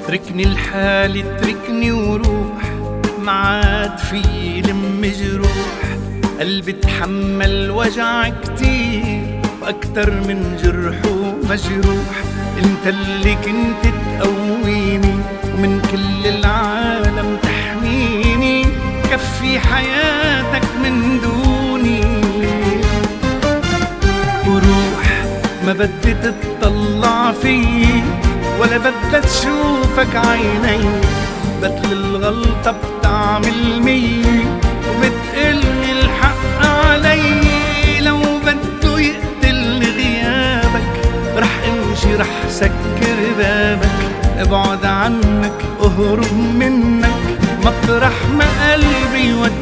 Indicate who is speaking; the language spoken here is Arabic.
Speaker 1: اتركني لحالي اتركني وروح، معاد في لم جروح. قلبي تحمل وجع كتير وأكتر من جرح ومجروح. انت اللي كنت تقويني ومن كل العالم تحميني، كفي حياتك من دوني. وروح ما بدي تتطلع فيي ولا بدي تشوفك عيني، بدل الغلطة بتعمل مية وبتقلي الحق علي. لو بده يقتلني غيابك رح امشي رح سكر بابك، ابعد عنك اهرب منك مطرح ما قلبي